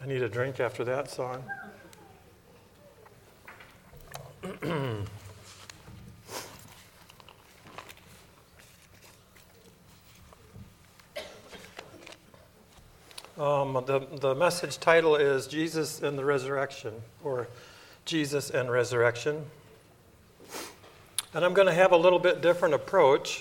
I need a drink after that song. The message title is Jesus and the Resurrection, or Jesus and Resurrection. And I'm going to have a little bit different approach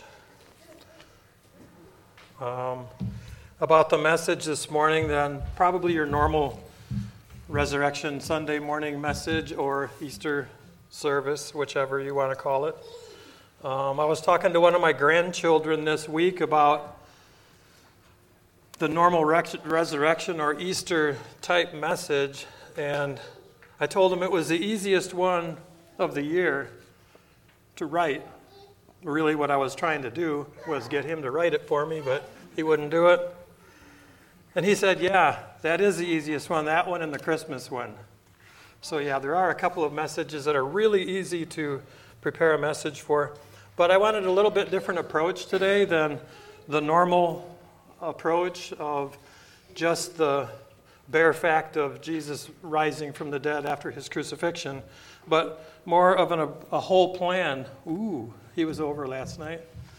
about the message this morning than probably your normal Resurrection Sunday morning message or Easter service, whichever you want to call it. I was talking to one of my grandchildren this week about the normal resurrection or Easter type message, and I told him it was the easiest one of the year to write. Really what I was trying to do was get him to write it for me, but he wouldn't do it. And he said, yeah, that is the easiest one, that one and the Christmas one. So yeah, there are a couple of messages that are really easy to prepare a message for. But I wanted a little bit different approach today than the normal approach of just the bare fact of Jesus rising from the dead after his crucifixion, but more of a whole plan. Ooh, he was over last night.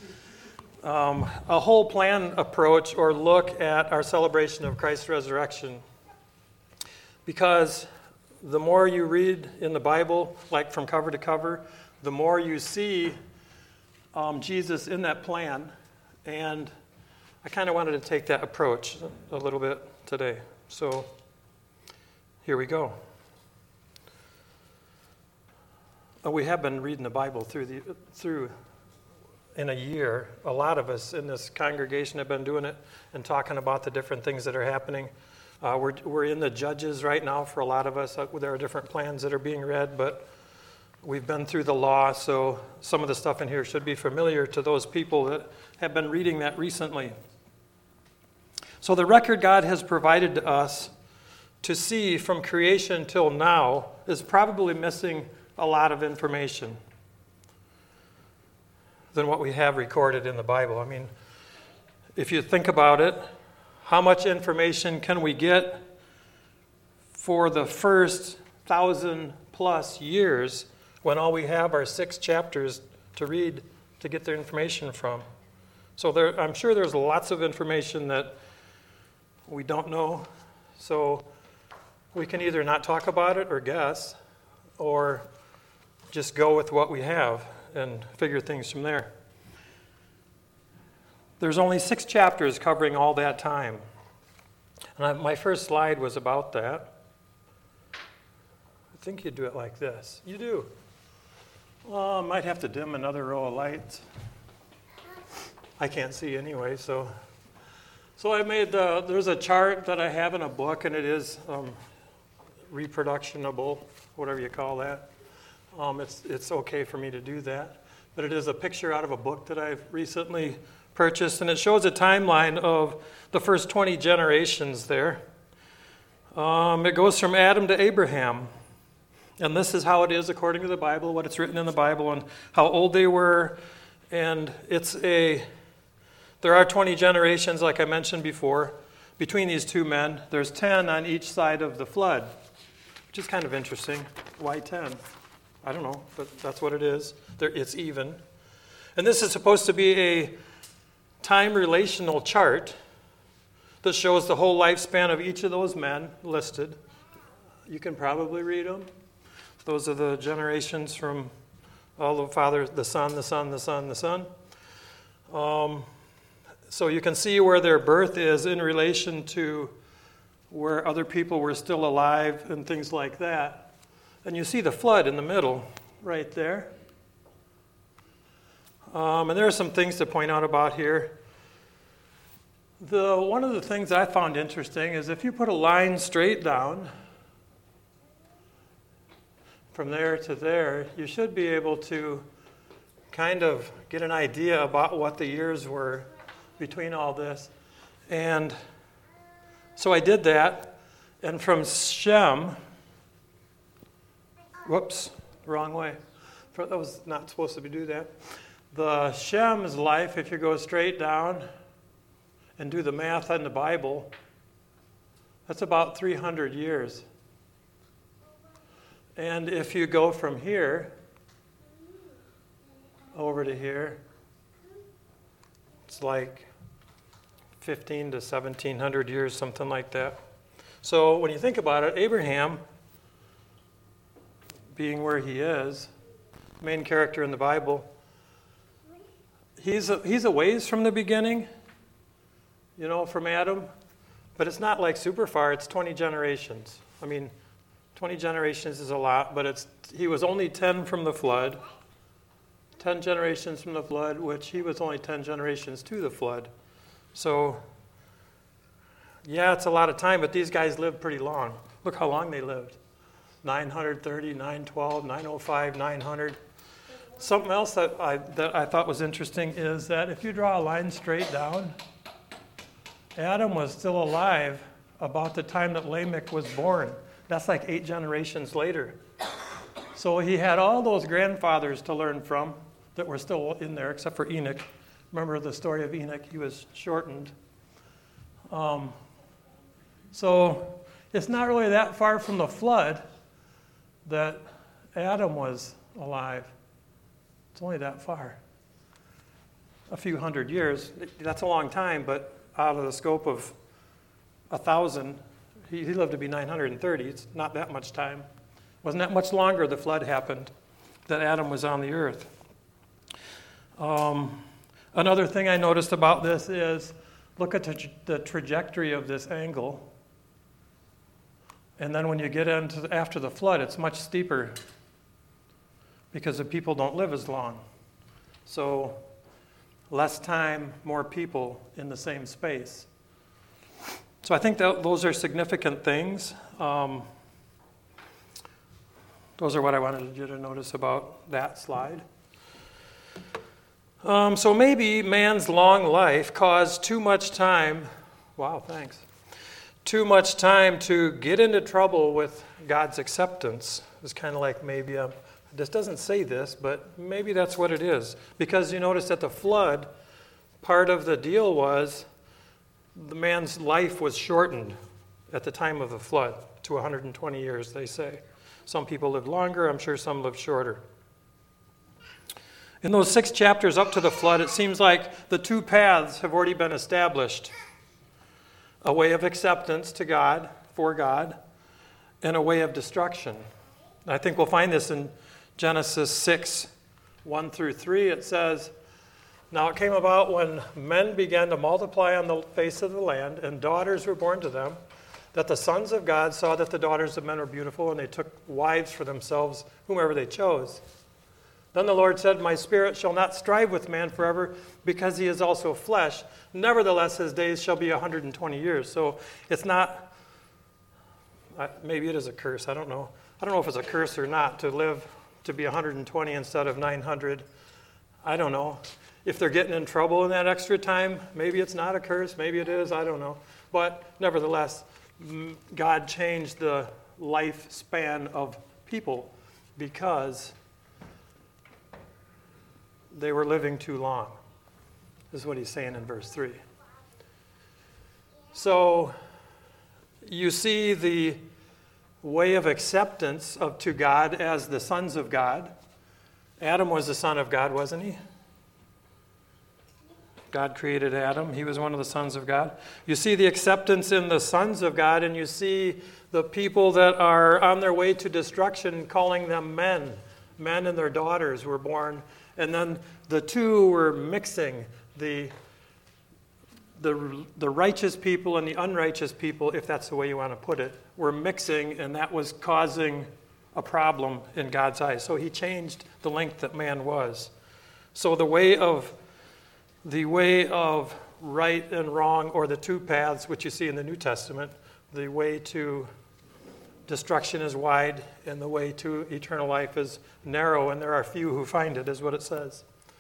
A whole plan approach or look at our celebration of Christ's resurrection. Because the more you read in the Bible, like from cover to cover, the more you see Jesus in that plan. And I kind of wanted to take that approach a little bit today. So here we go. We have been reading the Bible through in a year. A lot of us in this congregation have been doing it and talking about the different things that are happening. We're in the Judges right now for a lot of us. There are different plans that are being read, but we've been through the law, so some of the stuff in here should be familiar to those people that have been reading that recently. So the record God has provided to us to see from creation till now is probably missing a lot of information than what we have recorded in the Bible. I mean, if you think about it, how much information can we get for the first 1,000+ years when all we have are 6 chapters to read to get the information from? So I'm sure there's lots of information that we don't know. So we can either not talk about it or guess, or just go with what we have and figure things from there. There's only 6 chapters covering all that time. And my first slide was about that. I think you do it like this. You do. Well, I might have to dim another row of lights. I can't see anyway, so I made there's a chart that I have in a book, and it is reproductionable, whatever you call that. It's okay for me to do that. But it is a picture out of a book that I've recently purchased, and it shows a timeline of the first 20 generations there. It goes from Adam to Abraham. And this is how it is according to the Bible, what it's written in the Bible, and how old they were. And there are 20 generations, like I mentioned before, between these two men. There's 10 on each side of the flood, which is kind of interesting. Why 10? I don't know, but that's what it is. It's even. And this is supposed to be a time relational chart that shows the whole lifespan of each of those men listed. You can probably read them. Those are the generations from all the Father, the Son, the Son, the Son, the Son. So you can see where their birth is in relation to where other people were still alive and things like that. And you see the flood in the middle right there. And there are some things to point out about here. One of the things I found interesting is if you put a line straight down from there to there, you should be able to kind of get an idea about what the years were between all this. And so I did that, and from Shem, whoops, wrong way. That was not supposed to do that. The Shem's life, if you go straight down and do the math on the Bible, That's about 300 years. And if you go from here over to here, it's like 15 to 1700 years, something like that. So when you think about it, Abraham, being where he is, main character in the Bible, he's a ways from the beginning, from Adam, but it's not like super far. It's 20 generations. 20 generations is a lot, but he was only 10 from the flood, 10 generations from the flood, which he was only 10 generations to the flood. So, yeah, it's a lot of time, but these guys lived pretty long. Look how long they lived. 930, 912, 905, 900. Something else that I thought was interesting is that if you draw a line straight down, Adam was still alive about the time that Lamech was born. That's like 8 generations later. So he had all those grandfathers to learn from that were still in there, except for Enoch. Remember the story of Enoch? He was shortened. So it's not really that far from the flood that Adam was alive. It's only that far. A few hundred years. That's a long time, but out of the scope of 1,000, he lived to be 930. It's not that much time. Wasn't that much longer the flood happened that Adam was on the earth. Another thing I noticed about this is look at the trajectory of this angle. And then when you get into after the flood, it's much steeper because the people don't live as long. So less time, more people in the same space. So I think that those are significant things. Those are what I wanted you to notice about that slide. So maybe man's long life caused too much time. Wow, thanks. Too much time to get into trouble with God's acceptance. It's kind of like maybe this doesn't say this, but maybe that's what it is. Because you notice at the flood, part of the deal was the man's life was shortened at the time of the flood to 120 years, they say. Some people lived longer. I'm sure some lived shorter. In those 6 chapters up to the flood, it seems like the 2 paths have already been established. A way of acceptance to God, for God, and a way of destruction. I think we'll find this in Genesis 6, 1 through 3. It says, "Now it came about when men began to multiply on the face of the land, and daughters were born to them, that the sons of God saw that the daughters of men were beautiful, and they took wives for themselves, whomever they chose. Then the Lord said, My spirit shall not strive with man forever, because he is also flesh. Nevertheless, his days shall be 120 years. So it's not, maybe it is a curse, I don't know. I don't know if it's a curse or not to live to be 120 instead of 900. I don't know. If they're getting in trouble in that extra time, maybe it's not a curse, maybe it is, I don't know. But nevertheless, God changed the lifespan of people because they were living too long, is what he's saying in verse 3. So you see the way of acceptance to God as the sons of God. Adam was the son of God, wasn't he? God created Adam. He was one of the sons of God. You see the acceptance in the sons of God, and you see the people that are on their way to destruction calling them men. Men and their daughters were born. And then the two were mixing, the righteous people and the unrighteous people, if that's the way you want to put it, were mixing, and that was causing a problem in God's eyes. So he changed the length that man was. So the way of right and wrong, or the 2 paths, which you see in the New Testament, the way to destruction is wide, and the way to eternal life is narrow, and there are few who find it, is what it says.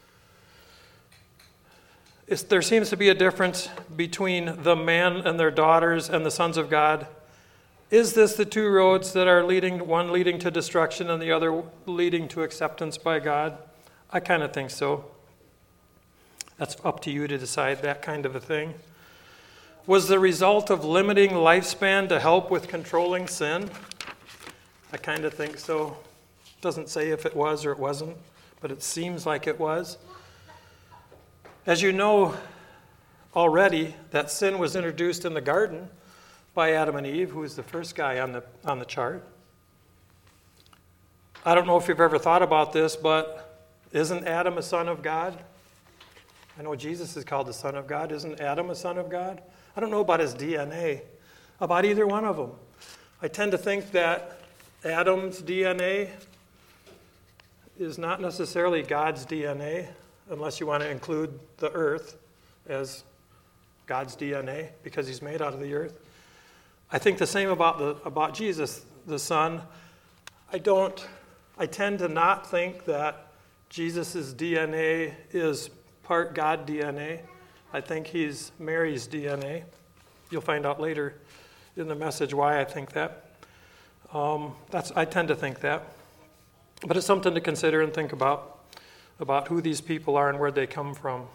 There seems to be a difference between the man and their daughters and the sons of God. Is this the 2 roads that are one leading to destruction and the other leading to acceptance by God? I kind of think so. That's up to you to decide that kind of a thing. was the result of limiting lifespan to help with controlling sin? I kind of think so. It doesn't say if it was or it wasn't, but it seems like it was. As you know already, that sin was introduced in the garden by Adam and Eve, who was the first guy on the chart. I don't know if you've ever thought about this, but isn't Adam a son of God? I know Jesus is called the Son of God. Isn't Adam a son of God? I don't know about his DNA, about either one of them. I tend to think that Adam's DNA is not necessarily God's DNA, unless you want to include the earth as God's DNA, because he's made out of the earth. I think the same about Jesus, the Son. I tend to not think that Jesus' DNA is part God DNA. I think he's Mary's DNA. You'll find out later in the message why I think that. I tend to think that. But it's something to consider and think about who these people are and where they come from.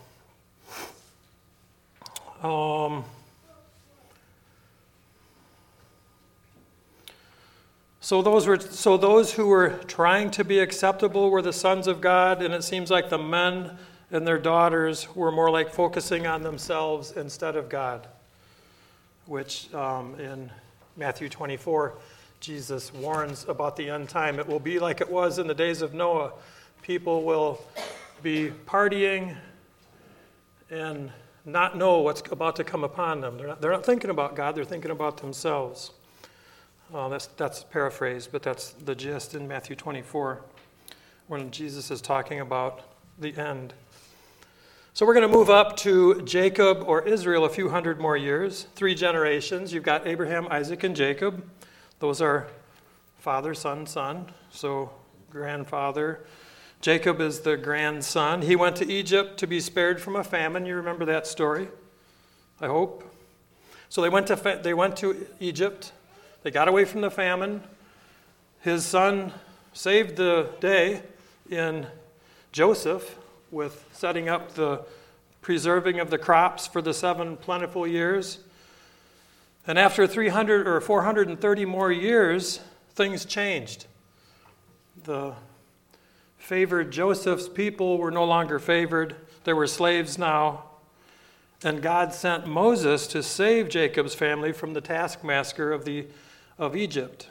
So those who were trying to be acceptable were the sons of God, and it seems like the men and their daughters were more like focusing on themselves instead of God, which in Matthew 24, Jesus warns about the end time. It will be like it was in the days of Noah. People will be partying and not know what's about to come upon them. They're not thinking about God, they're thinking about themselves. That's paraphrased, but that's the gist in Matthew 24 when Jesus is talking about the end. So we're going to move up to Jacob or Israel a few hundred more years, 3 generations. You've got Abraham, Isaac, and Jacob. Those are father, son, son, so grandfather. Jacob is the grandson. He went to Egypt to be spared from a famine. You remember that story, I hope. So they went to Egypt. They got away from the famine. His son saved the day in Joseph with setting up the preserving of the crops for the 7 plentiful years. And after 300 or 430 more years, things changed. The favored Joseph's people were no longer favored. They were slaves now. And God sent Moses to save Jacob's family from the taskmaster of Egypt.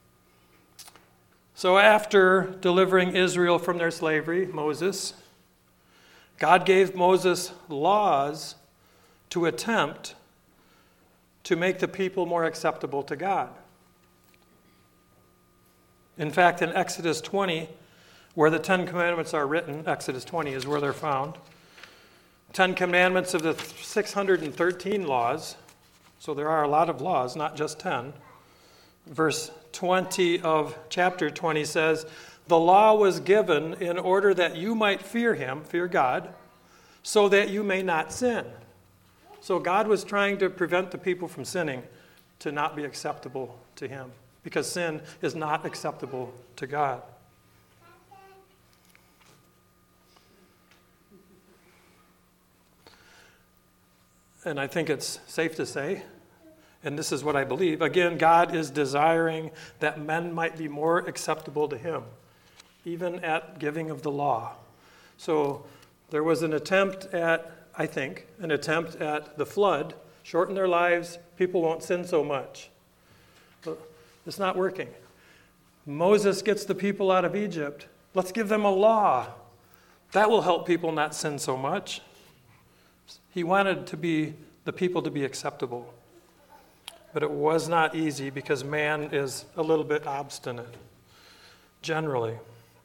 So after delivering Israel from their slavery, Moses, God gave Moses laws to attempt to make the people more acceptable to God. In fact, in Exodus 20, where the 10 Commandments are written, Exodus 20 is where they're found. 10 Commandments of the 613 laws, so there are a lot of laws, not just 10. Verse 20 of chapter 20 says, "The law was given in order that you might fear him," fear God, "so that you may not sin." So God was trying to prevent the people from sinning, to not be acceptable to him, because sin is not acceptable to God. And I think it's safe to say, and this is what I believe, again, God is desiring that men might be more acceptable to him, even at giving of the law. So there was an attempt at the flood, shorten their lives, people won't sin so much. But it's not working. Moses gets the people out of Egypt. Let's give them a law. That will help people not sin so much. He wanted the people to be acceptable. But it was not easy because man is a little bit obstinate, generally.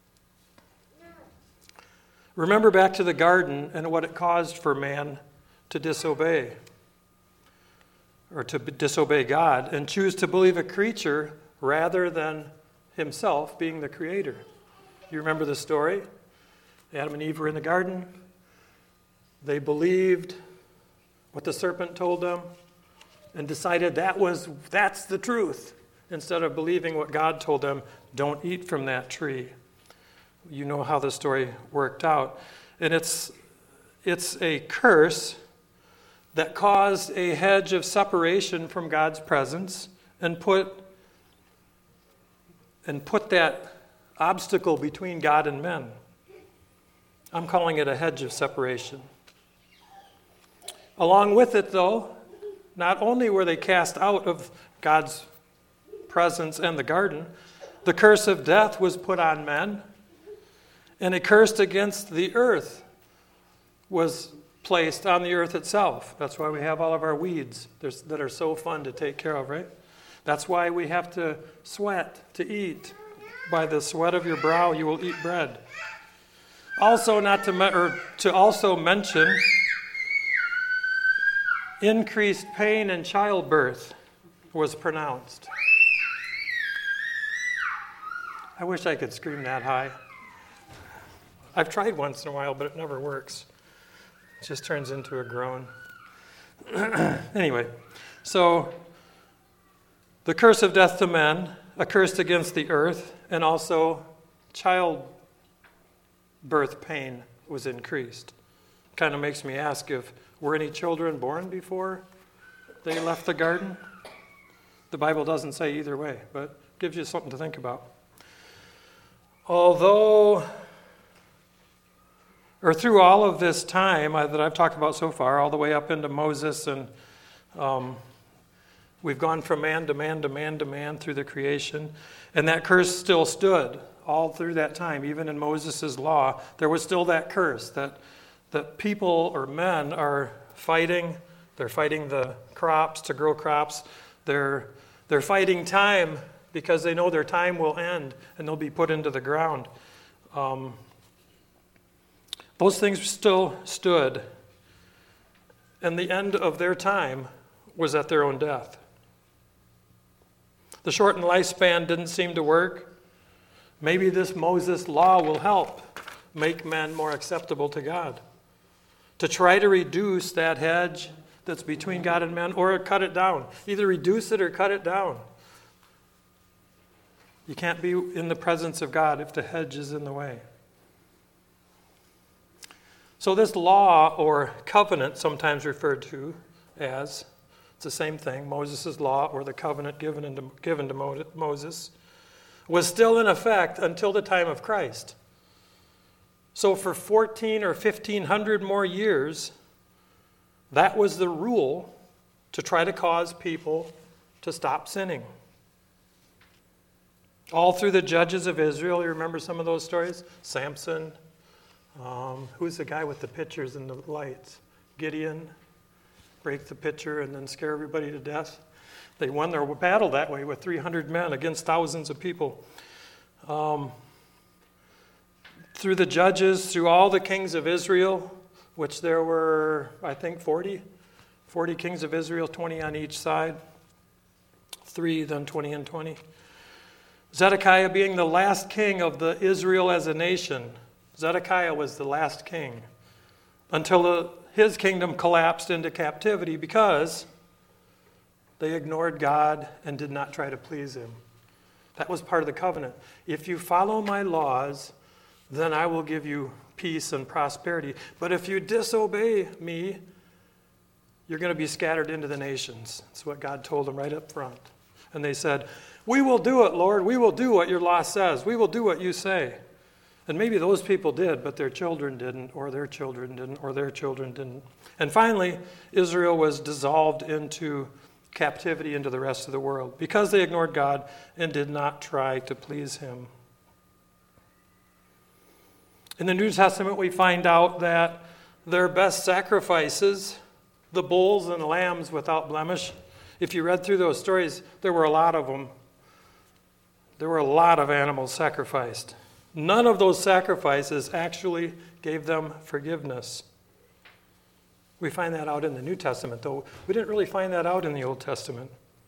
Remember back to the garden and what it caused for man to disobey, or to disobey God and choose to believe a creature rather than himself being the creator. You remember the story? Adam and Eve were in the garden. They believed what the serpent told them and decided that's the truth, instead of believing what God told them, don't eat from that tree. You know how the story worked out. And it's a curse that caused a hedge of separation from God's presence and put that obstacle between God and men. I'm calling it a hedge of separation. Along with it, though, not only were they cast out of God's presence and the garden, the curse of death was put on men, and a curse against the earth was placed on the earth itself. That's why we have all of our weeds that are so fun to take care of, right? That's why we have to sweat to eat. By the sweat of your brow you will eat bread. Also, to also mention increased pain in childbirth was pronounced. I wish I could scream that high. I've tried once in a while, but it never works. It just turns into a groan. Anyway, so the curse of death to men, a curse against the earth, and also childbirth pain was increased. Kind of makes me ask if were any children born before they left the garden? The Bible doesn't say either way, but gives you something to think about. Through all of this time that I've talked about so far, all the way up into Moses, and we've gone from man to man to man to man through the creation, and that curse still stood all through that time. Even in Moses' law, there was still that curse that people or men are fighting. They're fighting the crops to grow crops. They're fighting time because they know their time will end and they'll be put into the ground. Those things still stood, and the end of their time was at their own death. The shortened lifespan didn't seem to work. Maybe this Moses law will help make men more acceptable to God. To try to reduce that hedge that's between God and men, or cut it down. Either reduce it or cut it down. You can't be in the presence of God if the hedge is in the way. So this law, or covenant, sometimes referred to as, it's the same thing, Moses' law or the covenant given to Moses, was still in effect until the time of Christ. So for 14 or 1500 more years, that was the rule to try to cause people to stop sinning. All through the judges of Israel, you remember some of those stories? Samson, who's the guy with the pitchers and the lights? Gideon, break the pitcher and then scare everybody to death. They won their battle that way with 300 men against thousands of people. Through the judges, through all the kings of Israel, which there were, I think, 40 kings of Israel, 20 on each side, 3, then 20 and 20. Zedekiah being the last king of the Israel as a nation. Zedekiah was the last king until his kingdom collapsed into captivity because they ignored God and did not try to please him. That was part of the covenant. If you follow my laws, then I will give you peace and prosperity. But if you disobey me, you're going to be scattered into the nations. That's what God told them right up front. And they said, we will do it, Lord. We will do what your law says. We will do what you say. And maybe those people did, but their children didn't, or their children didn't, or their children didn't. And finally, Israel was dissolved into captivity into the rest of the world because they ignored God and did not try to please him. In the New Testament, we find out that their best sacrifices, the bulls and lambs without blemish, if you read through those stories, there were a lot of them. There were a lot of animals sacrificed. None of those sacrifices actually gave them forgiveness. We find that out in the New Testament, though we didn't really find that out in the Old Testament.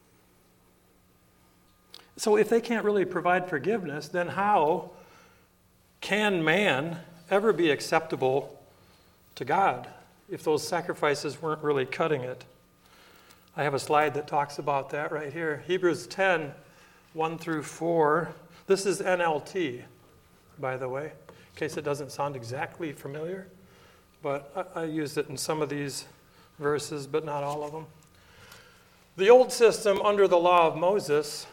So if they can't really provide forgiveness, then how can man ever be acceptable to God if those sacrifices weren't really cutting it? I have a slide that talks about that right here. Hebrews 10, 1 through 4. This is NLT, by the way, in case it doesn't sound exactly familiar. But I used it in some of these verses, but not all of them. The old system under the law of Moses,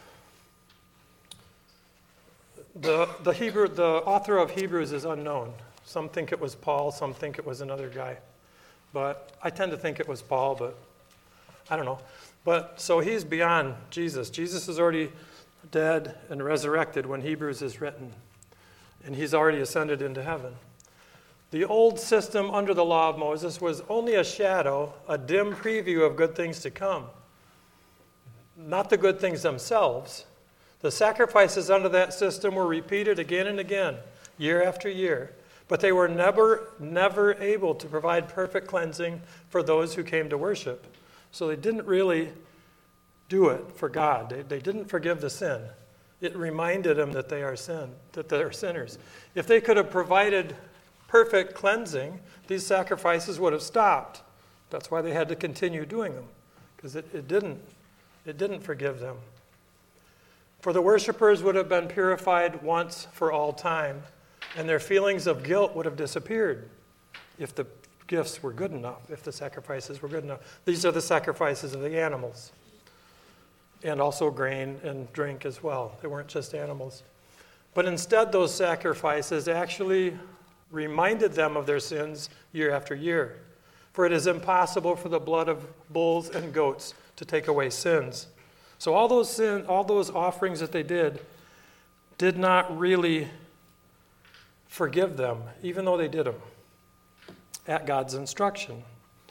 the author of Hebrews is unknown. Some think it was Paul, some think it was another guy. But I tend to think it was Paul, but I don't know. But so he's beyond Jesus. Jesus is already dead and resurrected when Hebrews is written. And he's already ascended into heaven. The old system under the law of Moses was only a shadow, a dim preview of good things to come. Not the good things themselves. The sacrifices under that system were repeated again and again, year after year. But they were never able to provide perfect cleansing for those who came to worship. So they didn't really do it for God. They didn't forgive the sin. It reminded them that they are sinners. If they could have provided perfect cleansing, these sacrifices would have stopped. That's why they had to continue doing them, because it didn't forgive them. For the worshipers would have been purified once for all time, and their feelings of guilt would have disappeared if the gifts were good enough, if the sacrifices were good enough. These are the sacrifices of the animals, and also grain and drink as well. They weren't just animals. But instead, those sacrifices actually reminded them of their sins year after year. For it is impossible for the blood of bulls and goats to take away sins. So all those offerings that they did not really forgive them, even though they did them at God's instruction.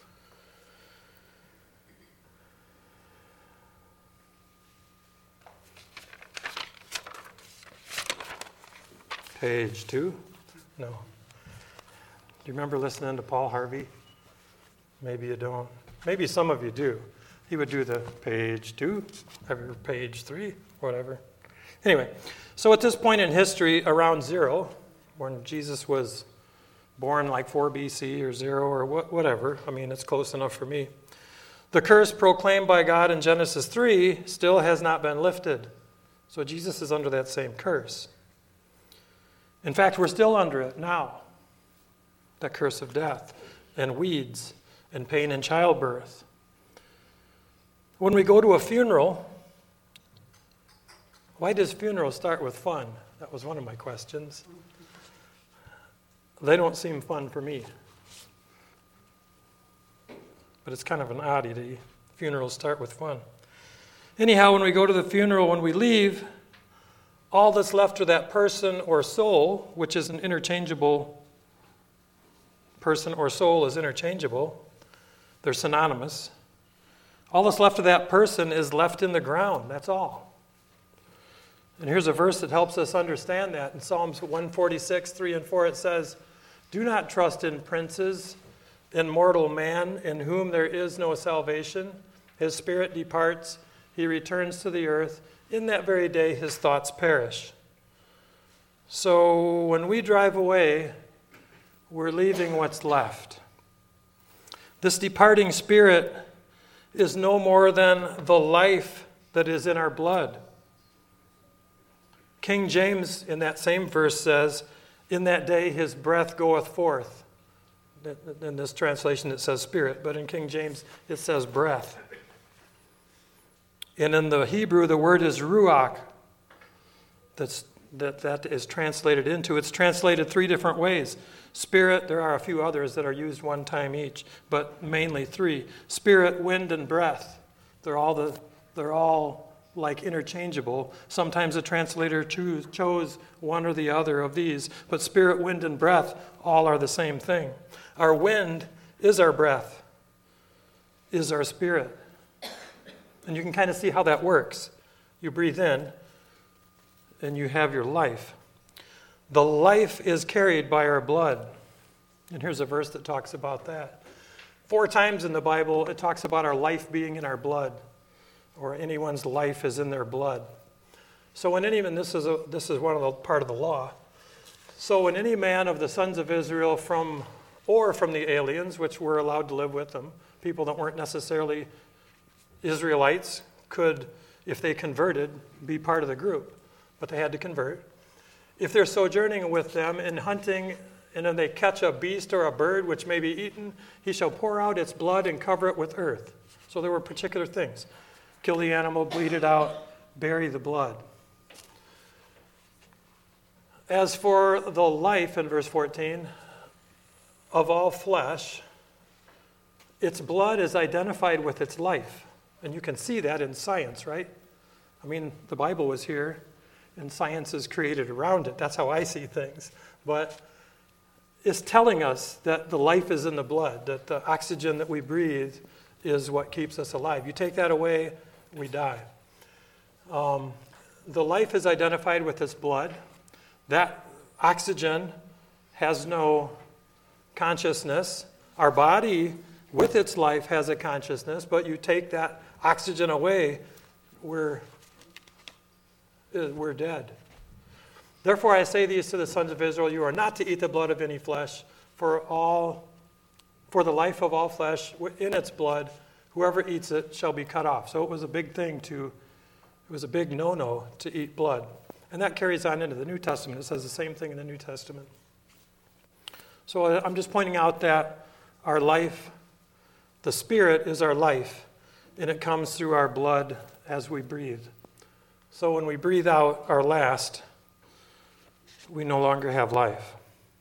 Page 2? No. Do you remember listening to Paul Harvey? Maybe you don't. Maybe some of you do. He would do the page 2, or page 3, whatever. Anyway, so at this point in history, around 0, when Jesus was born like 4 BC or 0 or whatever, I mean, it's close enough for me, the curse proclaimed by God in Genesis 3 still has not been lifted. So Jesus is under that same curse. In fact, we're still under it now. That curse of death and weeds and pain in childbirth. When we go to a funeral, why does funerals start with fun? That was one of my questions. They don't seem fun for me. But it's kind of an oddity. Funerals start with fun. Anyhow, when we go to the funeral, when we leave, all that's left of that person or soul, which is an interchangeable, person or soul is interchangeable, they're synonymous. All that's left of that person is left in the ground, that's all. And here's a verse that helps us understand that. In Psalms 146, 3 and 4, it says, "Do not trust in princes, in mortal man, in whom there is no salvation. His spirit departs, he returns to the earth. In that very day his thoughts perish." So when we drive away, we're leaving what's left. This departing spirit is no more than the life that is in our blood. King James in that same verse says, "In that day his breath goeth forth." In this translation it says spirit, but in King James it says breath. And in the Hebrew the word is ruach. That is translated into. It's translated 3 different ways. Spirit, there are a few others that are used one time each, but mainly 3. Spirit, wind, and breath. They're all like interchangeable. Sometimes the translator chose one or the other of these, but spirit, wind, and breath all are the same thing. Our wind is our breath, is our spirit. And you can kind of see how that works. You breathe in, and you have your life. The life is carried by our blood. And here's a verse that talks about that. 4 times in the Bible, it talks about our life being in our blood, or anyone's life is in their blood. So when this is one of the part of the law. So when any man of the sons of Israel from the aliens, which were allowed to live with them, people that weren't necessarily Israelites could, if they converted, be part of the group. But they had to convert. If they're sojourning with them and hunting And then they catch a beast or a bird which may be eaten, he shall pour out its blood and cover it with earth. So there were particular things. Kill the animal, bleed it out, bury the blood. As for the life, in verse 14, of all flesh, its blood is identified with its life. And you can see that in science, right? I mean, the Bible was here, and science is created around it. That's how I see things. But it's telling us that the life is in the blood, that the oxygen that we breathe is what keeps us alive. You take that away, we die. The life is identified with its blood. That oxygen has no consciousness. Our body, with its life, has a consciousness, but you take that oxygen away, we're dead. Therefore I say these to the sons of Israel, you are not to eat the blood of any flesh, for the life of all flesh in its blood, whoever eats it shall be cut off. So it was a big no-no to eat blood. And that carries on into the New Testament. It says the same thing in the New Testament. So I'm just pointing out that our life, the Spirit is our life, and it comes through our blood as we breathe. So when we breathe out our last, we no longer have life.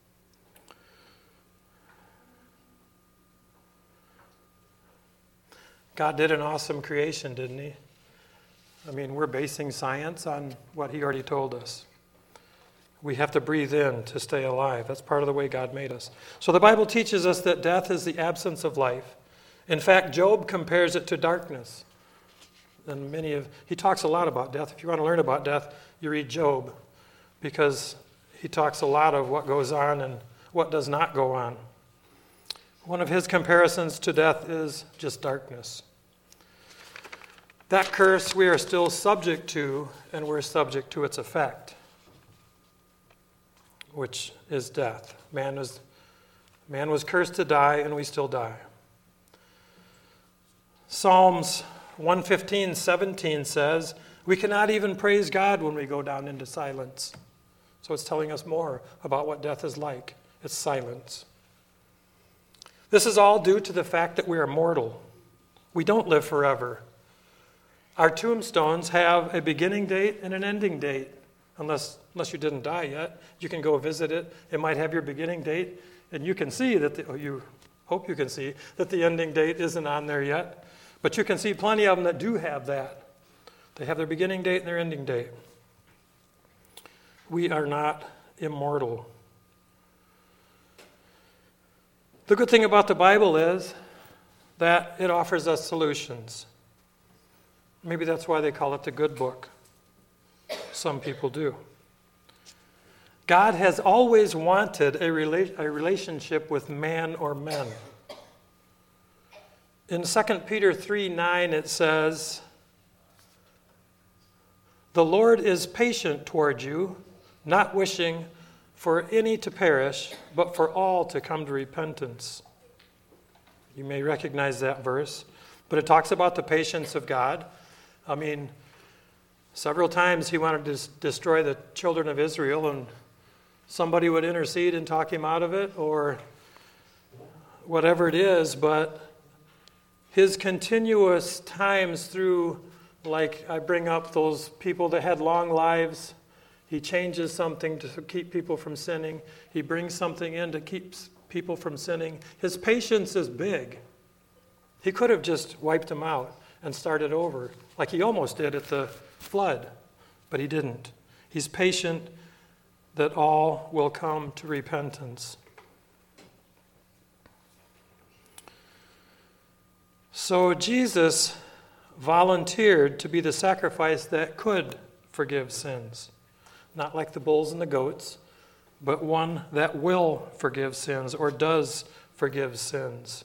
God did an awesome creation, didn't he? I mean, we're basing science on what he already told us. We have to breathe in to stay alive. That's part of the way God made us. So the Bible teaches us that death is the absence of life. In fact, Job compares it to darkness. And he talks a lot about death. If you want to learn about death, you read Job, because he talks a lot of what goes on and what does not go on. One of his comparisons to death is just darkness. That curse we are still subject to, and we're subject to its effect, which is death. Man was cursed to die, and we still die. Psalms 115:17 says, we cannot even praise God when we go down into silence. So it's telling us more about what death is like. It's silence. This is all due to the fact that we are mortal. We don't live forever. Our tombstones have a beginning date and an ending date. Unless you didn't die yet, you can go visit it. It might have your beginning date, and you can see that, you hope you can see that the ending date isn't on there yet. But you can see plenty of them that do have that. They have their beginning date and their ending date. We are not immortal. The good thing about the Bible is that it offers us solutions. Maybe that's why they call it the good book. Some people do. God has always wanted a relationship with man or men. In 2 Peter 3:9 it says, the Lord is patient toward you, not wishing for any to perish, but for all to come to repentance. You may recognize that verse, but it talks about the patience of God. I mean, several times he wanted to destroy the children of Israel, and somebody would intercede and talk him out of it, or whatever it is, but his continuous times through, like I bring up those people that had long lives, he changes something to keep people from sinning. He brings something in to keep people from sinning. His patience is big. He could have just wiped them out and started over, like he almost did at the flood, but he didn't. He's patient that all will come to repentance. So Jesus volunteered to be the sacrifice that could forgive sins. Not like the bulls and the goats, but one that will forgive sins or does forgive sins.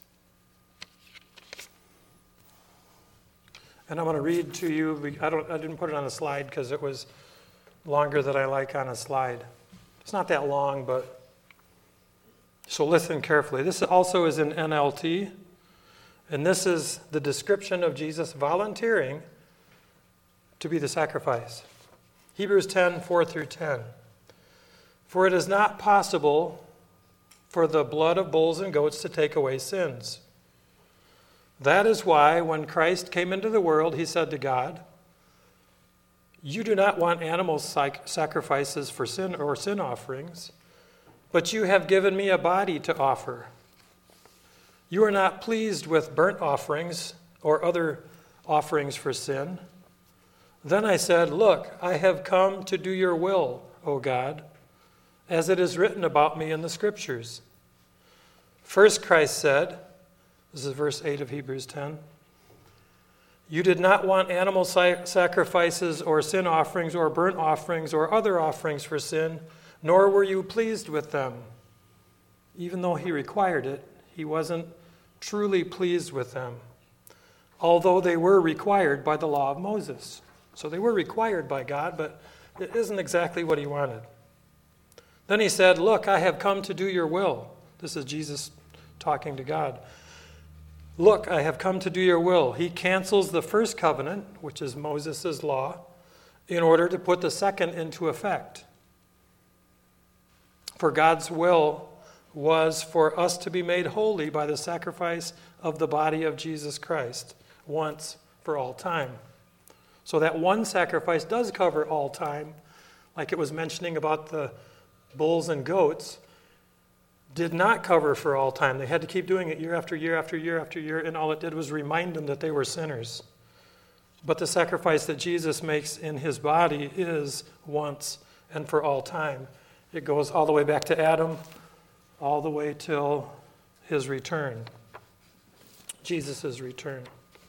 And I'm going to read to you, I didn't put it on a slide because it was longer than I like on a slide. It's not that long, but so listen carefully. This also is in NLT, and this is the description of Jesus volunteering to be the sacrifice. Hebrews 10:4-10. For it is not possible for the blood of bulls and goats to take away sins. That is why when Christ came into the world, he said to God, you do not want animal sacrifices for sin or sin offerings, but you have given me a body to offer. You are not pleased with burnt offerings or other offerings for sin. Then I said, look, I have come to do your will, O God, as it is written about me in the Scriptures. First Christ said, this is verse 8 of Hebrews 10, you did not want animal sacrifices or sin offerings or burnt offerings or other offerings for sin, nor were you pleased with them. Even though he required it, he wasn't truly pleased with them, although they were required by the law of Moses. So they were required by God, but it isn't exactly what he wanted. Then he said, look, I have come to do your will. This is Jesus talking to God. Look, I have come to do your will. He cancels the first covenant, which is Moses' law, in order to put the second into effect. For God's will was for us to be made holy by the sacrifice of the body of Jesus Christ, once for all time. So that one sacrifice does cover all time, like it was mentioning about the bulls and goats, did not cover for all time. They had to keep doing it year after year after year after year, and all it did was remind them that they were sinners. But the sacrifice that Jesus makes in his body is once and for all time. It goes all the way back to Adam, all the way till his return, Jesus' return.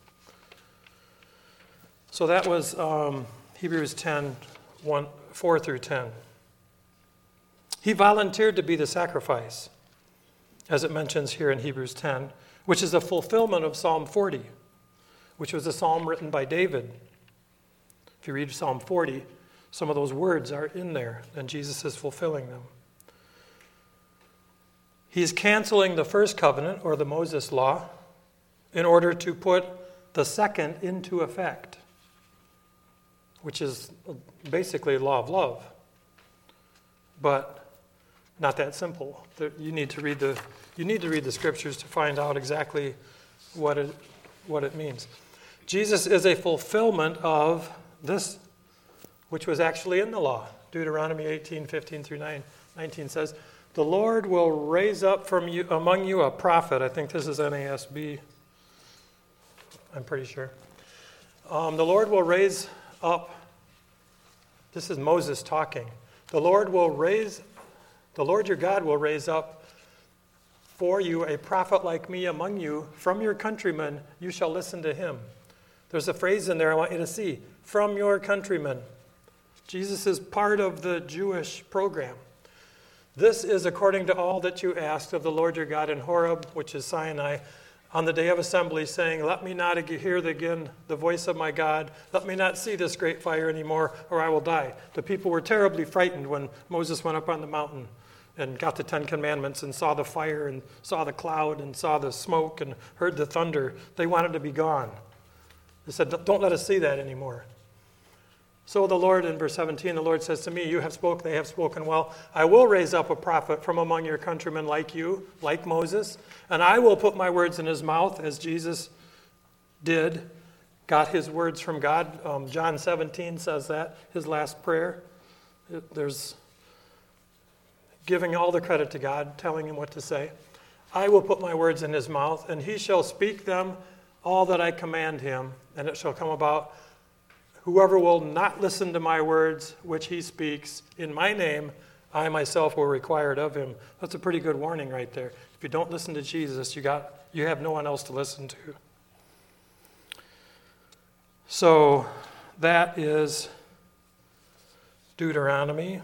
So that was Hebrews 10, 4 through 10. He volunteered to be the sacrifice, as it mentions here in Hebrews 10, which is a fulfillment of Psalm 40, which was a psalm written by David. If you read Psalm 40, some of those words are in there, and Jesus is fulfilling them. He's canceling the first covenant, or the Moses law, in order to put the second into effect, which is basically law of love. But not that simple. You need to read the scriptures to find out exactly what it means. Jesus is a fulfillment of this, which was actually in the law. Deuteronomy 18:15 through 19 says, the Lord will raise up among you a prophet. I think this is NASB. I'm pretty sure. The Lord will raise up. This is Moses talking. The Lord your God will raise up for you a prophet like me among you. From your countrymen, you shall listen to him. There's a phrase in there I want you to see. From your countrymen. Jesus is part of the Jewish program. This is according to all that you asked of the Lord your God in Horeb, which is Sinai, on the day of assembly, saying, let me not hear again the voice of my God. Let me not see this great fire anymore, or I will die. The people were terribly frightened when Moses went up on the mountain and got the 10 Commandments and saw the fire and saw the cloud and saw the smoke and heard the thunder. They wanted to be gone. They said, don't let us see that anymore. So the Lord, in verse 17, the Lord says to me, you have spoken, they have spoken well. I will raise up a prophet from among your countrymen like you, like Moses, and I will put my words in his mouth, as Jesus did, got his words from God. John 17 says that, his last prayer. There's giving all the credit to God, telling him what to say. I will put my words in his mouth, and he shall speak them all that I command him, and it shall come about, whoever will not listen to my words, which he speaks in my name, I myself will require it of him. That's a pretty good warning right there. If you don't listen to Jesus, you have no one else to listen to. So that is Deuteronomy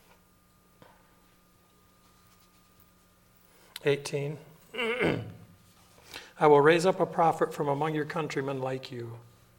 18. I will raise up a prophet from among your countrymen like you.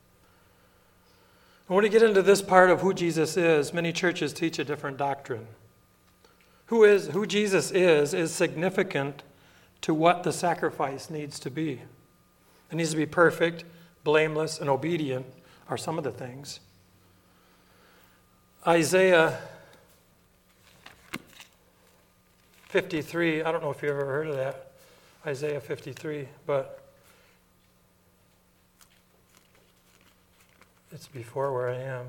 And when we get into this part of who Jesus is, many churches teach a different doctrine. Who Jesus is significant to what the sacrifice needs to be. It needs to be perfect, blameless, and obedient are some of the things. Isaiah 53. I don't know if you ever heard of that, Isaiah 53, but it's before where I am.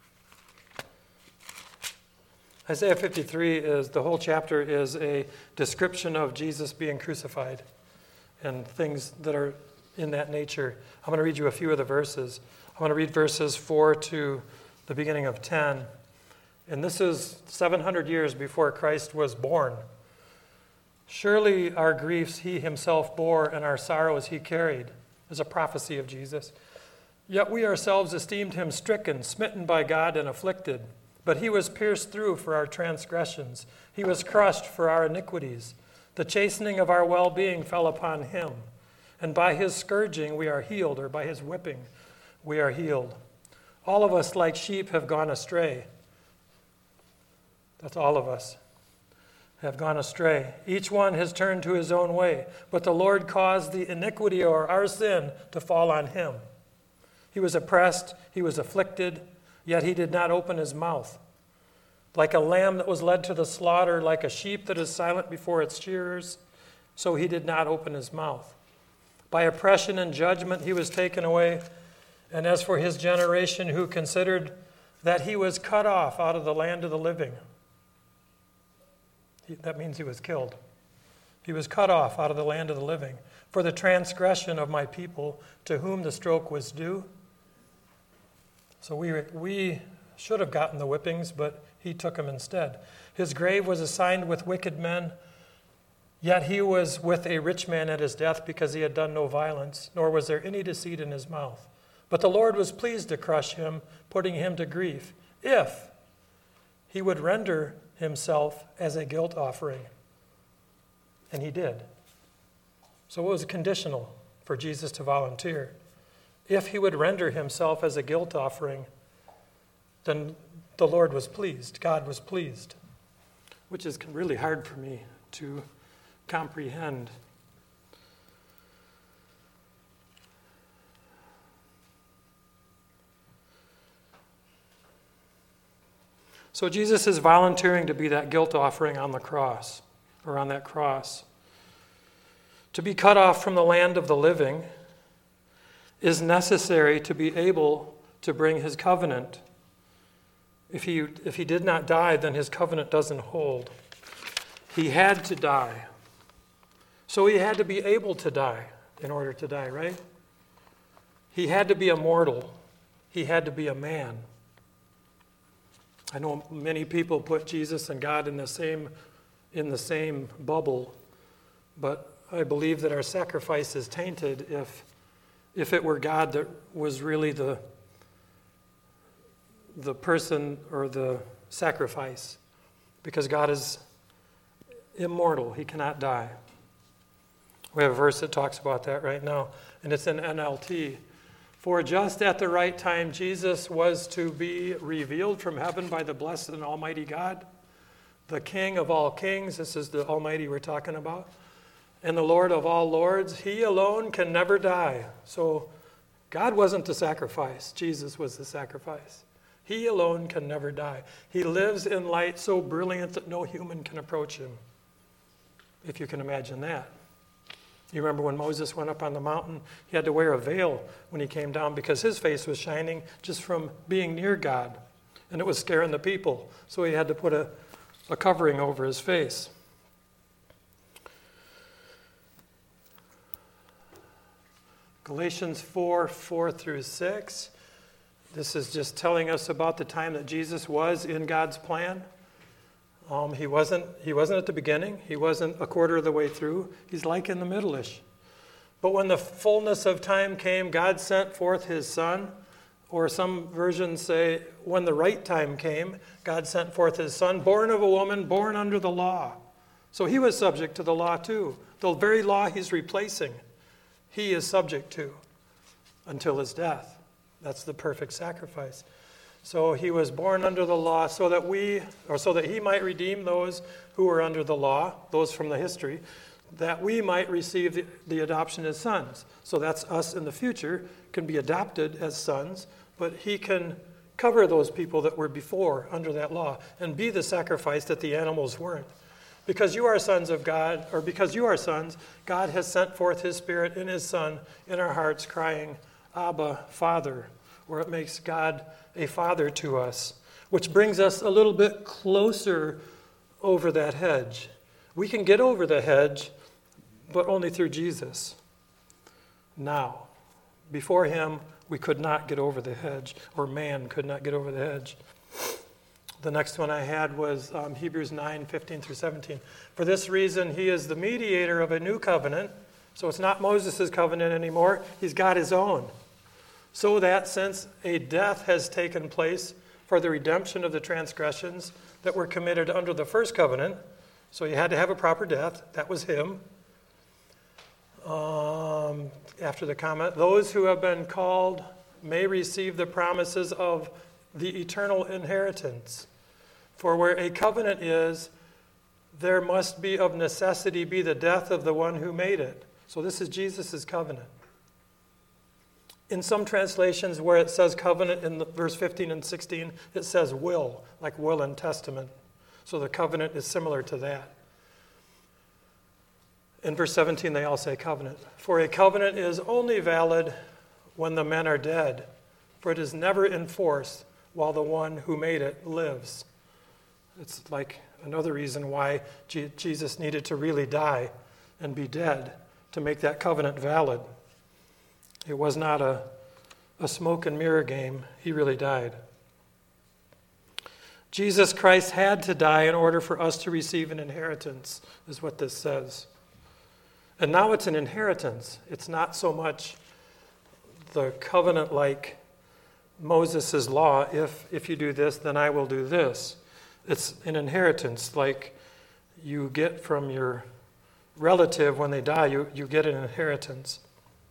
Isaiah 53 is, the whole chapter is a description of Jesus being crucified and things that are in that nature. I'm going to read you a few of the verses. I'm going to read verses 4 to the beginning of 10. And this is 700 years before Christ was born. Surely our griefs he himself bore, and our sorrows he carried, is a prophecy of Jesus. Yet we ourselves esteemed him stricken, smitten by God, and afflicted. But he was pierced through for our transgressions. He was crushed for our iniquities. The chastening of our well-being fell upon him. And by his scourging we are healed, or by his whipping we are healed. All of us like sheep have gone astray. That's all of us have gone astray. Each one has turned to his own way. But the Lord caused the iniquity or our sin to fall on him. He was oppressed, he was afflicted, yet he did not open his mouth. Like a lamb that was led to the slaughter, like a sheep that is silent before its shearers, so he did not open his mouth. By oppression and judgment he was taken away. And as for his generation, who considered that he was cut off out of the land of the living. That means he was killed. He was cut off out of the land of the living. For the transgression of my people, to whom the stroke was due. So we should have gotten the whippings, but he took them instead. His grave was assigned with wicked men, yet he was with a rich man at his death, because he had done no violence, nor was there any deceit in his mouth. But the Lord was pleased to crush him, putting him to grief, if he would render himself as a guilt offering. And he did. So it was conditional for Jesus to volunteer. If he would render himself as a guilt offering, then the Lord was pleased. God was pleased, which is really hard for me to comprehend. So Jesus is volunteering to be that guilt offering on the cross, or on that cross. To be cut off from the land of the living is necessary to be able to bring his covenant. If he did not die, then his covenant doesn't hold. He had to die. So he had to be able to die in order to die, right? He had to be immortal. He had to be a man. I know many people put Jesus and God in the same bubble, but I believe that our sacrifice is tainted if it were God that was really the person or the sacrifice, because God is immortal. He cannot die. We have a verse that talks about that right now, and it's in NLT. For just at the right time, Jesus was to be revealed from heaven by the blessed and almighty God, the King of all kings. This is the Almighty we're talking about. And the Lord of all lords. He alone can never die. So God wasn't the sacrifice. Jesus was the sacrifice. He alone can never die. He lives in light so brilliant that no human can approach him. If you can imagine that. You remember when Moses went up on the mountain, he had to wear a veil when he came down because his face was shining just from being near God. And it was scaring the people. So he had to put a covering over his face. Galatians 4 through 6. This is just telling us about the time that Jesus was in God's plan. He wasn't at the beginning. He wasn't a quarter of the way through. He's like in the middle-ish. But when the fullness of time came, God sent forth his Son. Or some versions say, when the right time came, God sent forth his Son, born of a woman, born under the law. So he was subject to the law too. The very law he's replacing, he is subject to until his death. That's the perfect sacrifice. So he was born under the law so that he might redeem those who were under the law, those from the history, that we might receive the adoption as sons. So that's us in the future, can be adopted as sons, but he can cover those people that were before under that law and be the sacrifice that the animals weren't. Because you are sons of God, or because you are sons, God has sent forth his Spirit in his Son in our hearts, crying, Abba, Father, where it makes God a father to us, which brings us a little bit closer over that hedge. We can get over the hedge, but only through Jesus. Now, before him, we could not get over the hedge, or man could not get over the hedge. The next one I had was Hebrews 9, 15 through 17. For this reason, he is the mediator of a new covenant. So it's not Moses' covenant anymore. He's got his own. So that since a death has taken place for the redemption of the transgressions that were committed under the first covenant, so you had to have a proper death. That was him. After the comment, those who have been called may receive the promises of the eternal inheritance. For where a covenant is, there must be of necessity be the death of the one who made it. So this is Jesus' covenant. In some translations where it says covenant in verse 15 and 16, it says will, like will and testament. So the covenant is similar to that. In verse 17, they all say covenant. For a covenant is only valid when the men are dead, for it is never in force while the one who made it lives. It's like another reason why Jesus needed to really die and be dead to make that covenant valid. It was not a smoke and mirror game. He really died. Jesus Christ had to die in order for us to receive an inheritance, is what this says. And now it's an inheritance. It's not so much the covenant like Moses' law, if you do this, then I will do this. It's an inheritance like you get from your relative when they die, you get an inheritance.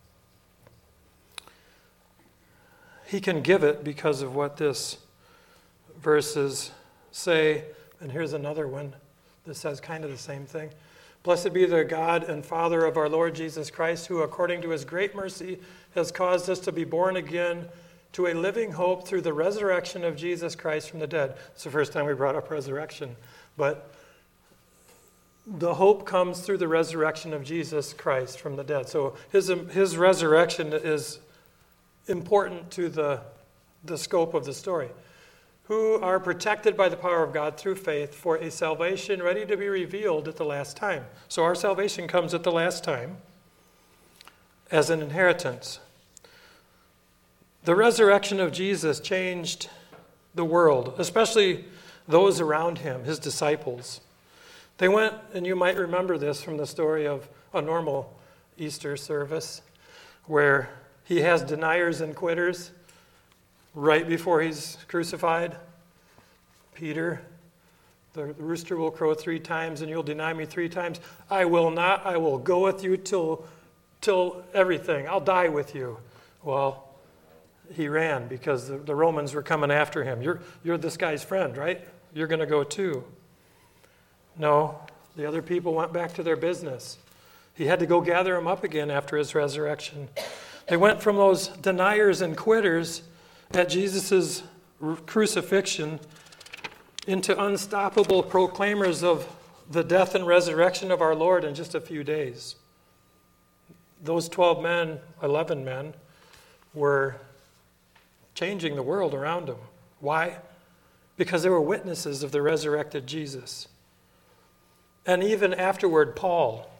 He can give it because of what this verses say. And here's another one that says kind of the same thing. Blessed be the God and Father of our Lord Jesus Christ, who according to his great mercy has caused us to be born again to a living hope through the resurrection of Jesus Christ from the dead. It's the first time we brought up resurrection. But the hope comes through the resurrection of Jesus Christ from the dead. So his resurrection is important to the scope of the story. Who are protected by the power of God through faith for a salvation ready to be revealed at the last time. So our salvation comes at the last time as an inheritance. The resurrection of Jesus changed the world, especially those around him, his disciples. They went, and you might remember this from the story of a normal Easter service, where he has deniers and quitters right before he's crucified. Peter, the rooster will crow 3 times and you'll deny me 3 times. I will not. I will go with you till everything. I'll die with you. Well, he ran because the Romans were coming after him. You're this guy's friend, right? You're going to go too. No, the other people went back to their business. He had to go gather them up again after his resurrection. They went from those deniers and quitters at Jesus' crucifixion into unstoppable proclaimers of the death and resurrection of our Lord in just a few days. Those 11 men, were changing the world around them. Why? Because they were witnesses of the resurrected Jesus. And even afterward, Paul,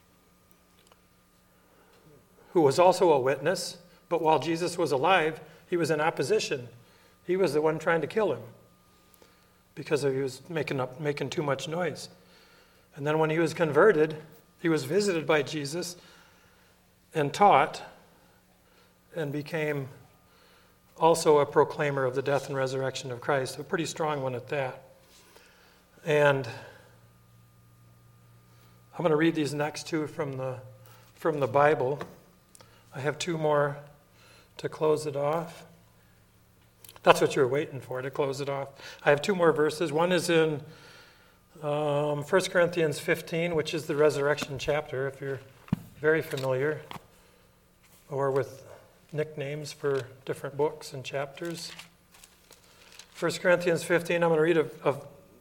who was also a witness, but while Jesus was alive, he was in opposition. He was the one trying to kill him because he was making too much noise. And then when he was converted, he was visited by Jesus and taught and became also a proclaimer of the death and resurrection of Christ, a pretty strong one at that. And I'm going to read these next 2 from the Bible. I have 2 more to close it off. That's what you're waiting for, to close it off. I have 2 more verses. One is in 1 Corinthians 15, which is the resurrection chapter, if you're very familiar, or with nicknames for different books and chapters. 1 Corinthians 15, I'm going to read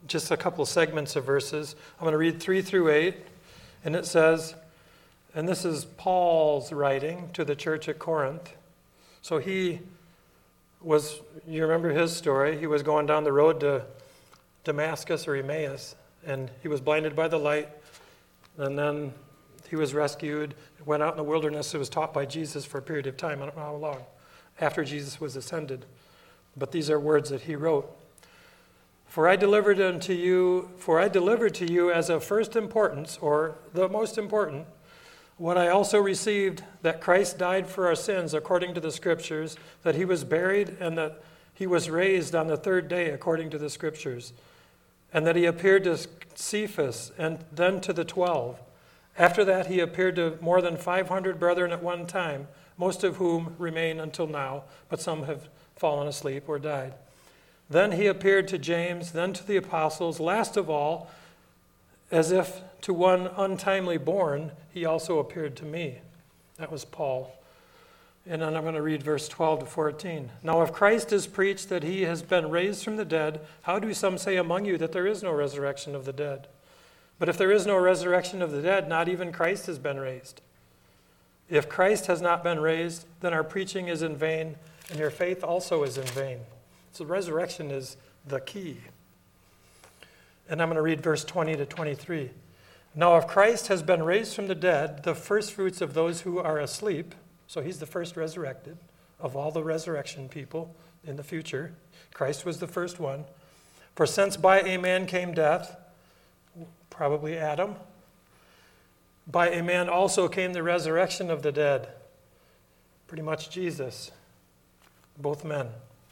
just a couple segments of verses. I'm going to read 3 through 8, and it says, and this is Paul's writing to the church at Corinth. So you remember his story. He was going down the road to Damascus or Emmaus, and he was blinded by the light, and then he was rescued, went out in the wilderness, and was taught by Jesus for a period of time. I don't know how long, after Jesus was ascended. But these are words that he wrote. For I delivered to you as of first importance, or the most important, what I also received, that Christ died for our sins according to the Scriptures, that he was buried, and that he was raised on the third day according to the Scriptures, and that he appeared to Cephas and then to the 12. After that he appeared to more than 500 brethren at one time, most of whom remain until now, but some have fallen asleep or died. Then he appeared to James, then to the apostles. Last of all, as if to one untimely born, he also appeared to me. That was Paul. And then I'm going to read verse 12 to 14. Now if Christ is preached that he has been raised from the dead, how do some say among you that there is no resurrection of the dead? But if there is no resurrection of the dead, not even Christ has been raised. If Christ has not been raised, then our preaching is in vain, and your faith also is in vain. So resurrection is the key. And I'm going to read verse 20 to 23. Now if Christ has been raised from the dead, the first fruits of those who are asleep, so he's the first resurrected of all the resurrection people in the future. Christ was the first one. For since by a man came death, probably Adam, by a man also came the resurrection of the dead. Pretty much Jesus, both men.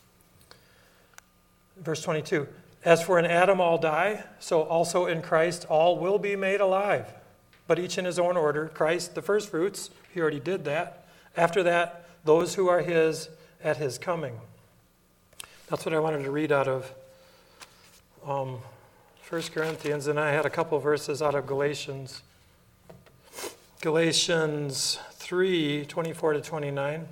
Verse 22, as for in Adam all die, so also in Christ all will be made alive, but each in his own order. Christ, the first fruits, he already did that. After that, those who are his at his coming. That's what I wanted to read out of 1 Corinthians, and I had a couple verses out of Galatians. Galatians 3, 24 to 29.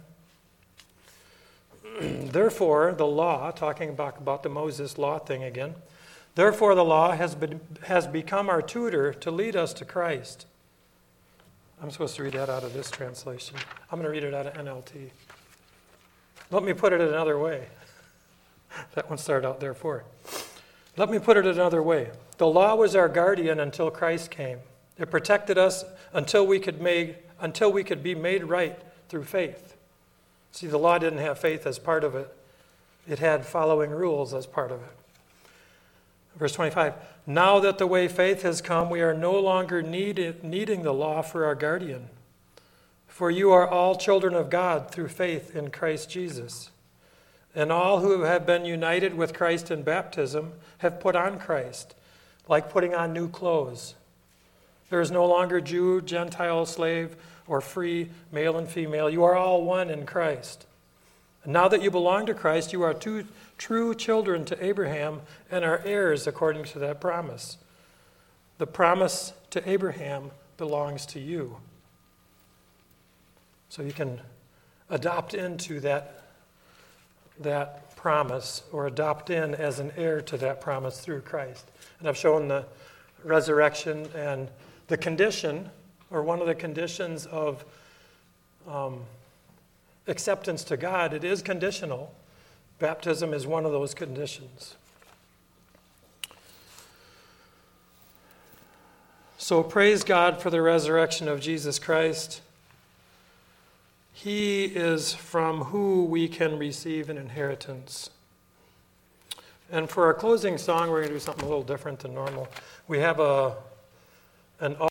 Therefore, the law, talking about the Moses law thing again, therefore the law has become our tutor to lead us to Christ. I'm supposed to read that out of this translation. I'm going to read it out of NLT. Let me put it another way. That one started out therefore. Let me put it another way. The law was our guardian until Christ came. It protected us until we could be made right through faith. See, the law didn't have faith as part of it. It had following rules as part of it. Verse 25, now that the way faith has come, we are no longer needing the law for our guardian. For you are all children of God through faith in Christ Jesus. And all who have been united with Christ in baptism have put on Christ, like putting on new clothes. There is no longer Jew, Gentile, slave, or free, male and female. You are all one in Christ. And now that you belong to Christ, you are true children to Abraham and are heirs according to that promise. The promise to Abraham belongs to you. So you can adopt into that promise, or adopt in as an heir to that promise through Christ. And I've shown the resurrection and the condition, or one of the conditions of acceptance to God. It is conditional. Baptism is one of those conditions. So praise God for the resurrection of Jesus Christ. He is from who we can receive an inheritance. And for our closing song, we're going to do something a little different than normal. We have an